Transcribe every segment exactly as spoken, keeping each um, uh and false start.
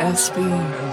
S B.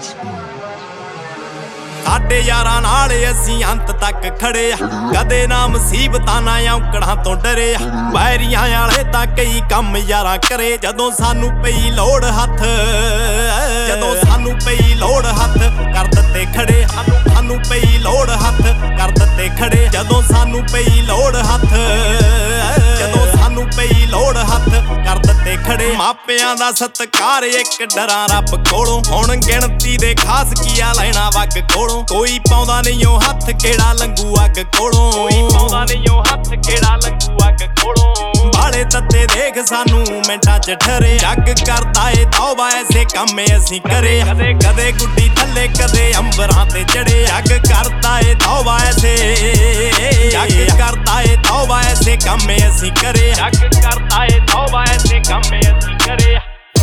ਸਾਡੇ ਯਾਰਾਂ ਨਾਲ ਅਸੀਂ ਅੰਤ ਤੱਕ ਖੜੇ ਆ, ਕਦੇ ਨਾ ਮੁਸੀਬਤਾਂ ਨਾ ਔਕੜਾਂ ਤੋਂ ਡਰੇ ਆ। ਵੈਰੀਆਂ ਵਾਲੇ ਤਾਂ ਕਈ ਕੰਮ ਯਾਰਾਂ ਕਰੇ, ਜਦੋਂ ਸਾਨੂੰ ਪਈ ਲੋੜ ਹੱਥ ਜਦੋਂ ਸਾਨੂੰ ਪਈ ਲੋੜ ਹੱਥ ਕਰ ਦਿੱਤੇ ਖੜੇ। ਸਾਨੂੰ ਪਈ ਲੋੜ ਹੱਥ ਕਰ ਦਿੱਤੇ ਖੜੇ, ਜਦੋਂ ਸਾਨੂੰ ਪਈ ਲੋੜ ਹੱਥ ਜਦੋਂ ਸਾਨੂੰ ਪਈ ਲੋੜ ਹੱਥ ਕਰ ਦਿੱਤੇ ਖੜੇ। ਮਾਪਿਆਂ ਦਾ ਸਤਿਕਾਰ ਇੱਕ ਡਰਾਂ ਰੱਬ ਕੋਲੋਂ, ਹੁਣ ਗਿਣਤੀ ਦੇ ਖਾਸ ਕੀਆ ਲੈਣਾ ਵੱਗ ਕੋਲੋਂ। ਕੋਈ ਪਾਉਂਦਾ ਨਹੀਂ ਉਹ ਹੱਥ ਕਿਹੜਾ ਲੰਗੂ ਅੱਗ ਕੋਲੋਂ, ਕੋਈ ਪਾਉਂਦਾ ਨਹੀਂ ਉਹ ਹੱਥ ਕਿਹੜਾ ਲੰਗੂ ਅੱਗ ਕੋਲੋਂ। ਬਾਲੇ ਤੱਤੇ ਦੇਖ ਸਾਨੂੰ ਮਿੰਟਾਂ ਚ ਠਰੇ, ਜੱਗ ਕਰਦਾ ਏ ਤੌਬਾ ਐਸੇ ਕੰਮ ਅਸੀਂ ਕਰੇ। ਕਦੇ ਕਦੇ ਗੁੱਡੀ ਥੱਲੇ ਕਦੇ ਅੰਬਰਾਂ ਤੇ ਚੜੇ, ਜੱਗ ਕਰਦਾ ਏ ਤੌਬਾ ਐਸੇ ਜੱਗ ਕਰਦਾ ਏ ਤੌਬਾ ਐਸੇ ਕੰਮ ਅਸੀਂ ਕਰੇ। ਜੱਗ ਕਰਦਾ ਏ ਤੌਬਾ ਐਸੇ ਕੰਮ ਅਸੀਂ ਕਰੇ।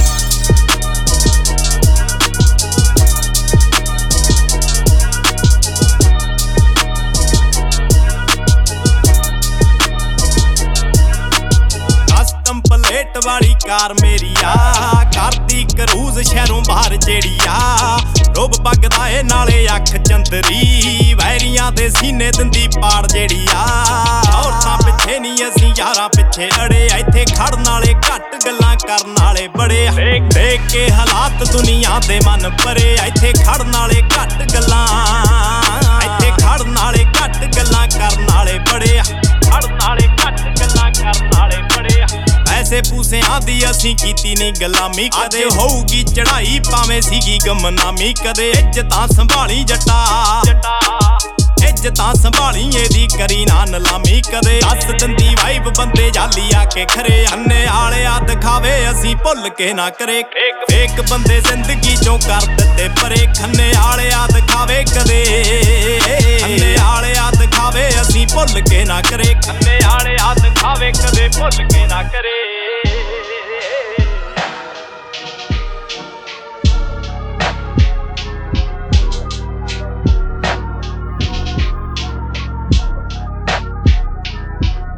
ਪਲੇਟ ਵਾਲੀ ਕਾਰ ਮੇਰੀ ਆ, ਕਰਦੀ ਕਰੂਜ਼ ਸ਼ਹਿਰੋਂ ਬਾਹਰ ਜਿਹੜੀ ਆ। ਰੁੱਬ ਬਗਦਾ ਏ ਨਾਲੇ ਅੱਖ ਚੰਦਰੀ, ਵੈਰੀਆਂ ਦੇ ਸੀਨੇ ਦਿੰਦੀ ਪਾੜ ਜਿਹੜੀ ਆ। ਔਰਤਾਂ ਪਿੱਛੇ ਨਹੀਂ ਅਸੀਂ ਯਾਰਾਂ ਪਿੱਛੇ ਅੜੇ, ਇੱਥੇ ਖੜਨ ਵਾਲੇ ਘੱਟ ਗੱਲਾਂ ਕਰਨ ਵਾਲੇ ਬੜੇ। ਦੇਖ ਕੇ ਹਾਲਾਤ ਦੁਨੀਆ ਦੇ ਮਨ ਭਰੇ, ਇੱਥੇ ਖੜਨ ਵਾਲੇ ਘੱਟ ਗੱਲਾਂ ਇੱਥੇ ਖੜਨ ਵਾਲੇ ਘੱਟ ਗੱਲਾਂ ਕਰਨ ਵਾਲੇ ਬੜੇ। ਖੜਨ ਵਾਲੇ ਘੱਟ ਗੱਲਾਂ ਕਰਨ ਵਾਲੇ ਬੜੇ। ਪੈਸੇ ਪੂਸਿਆਂ ਦੀ ਅਸੀਂ ਕੀਤੀ ਨਹੀਂ ਗੁਲਾਮੀ, ਕਦੇ ਹੋਊਗੀ ਚੜਾਈ ਭਾਵੇਂ ਸੀਗੀ ਗਮਨਾਮੀ। ਕਦੇ ਇੱਜ਼ਤਾਂ ਸੰਭਾਲੀ ਜੱਟਾ ਇੱਜ਼ਤਾਂ ਸੰਭਾਲੀ ਇਹਦੀ ਕਰੀ ਨਾ ਨਲਾਮੀ। ਕਦੇ ਦੱਸ ਦਿੰਦੀ ਵਾਈਬ ਬੰਦੇ ਜਾਲੀ ਆ ਕੇ ਖਰੇ, ਅੰਨੇ ਆਲਿਆ ਦਿਖਾਵੇ ਅਸੀਂ ਭੁੱਲ ਕੇ ਨਾ ਕਰੇ। ਇੱਕ ਬੰਦੇ ਜ਼ਿੰਦਗੀ ਚੋਂ ਕਰ ਦਿੱਤੇ ਪਰੇ, ਖੰਨੇ ਆਲਿਆ ਦਿਖਾਵੇ ਕਦੇ ਅੰਨੇ ਆਲਿਆ ਦਿਖਾਵੇ ਅਸੀਂ ਭੁੱਲ ਕੇ ਨਾ ਕਰੇ। ਖੰਨੇ ਆਲਿਆ ਦਿਖਾਵੇ ਕਦੇ ਭੁੱਲ ਕੇ ਨਾ ਕਰੇ।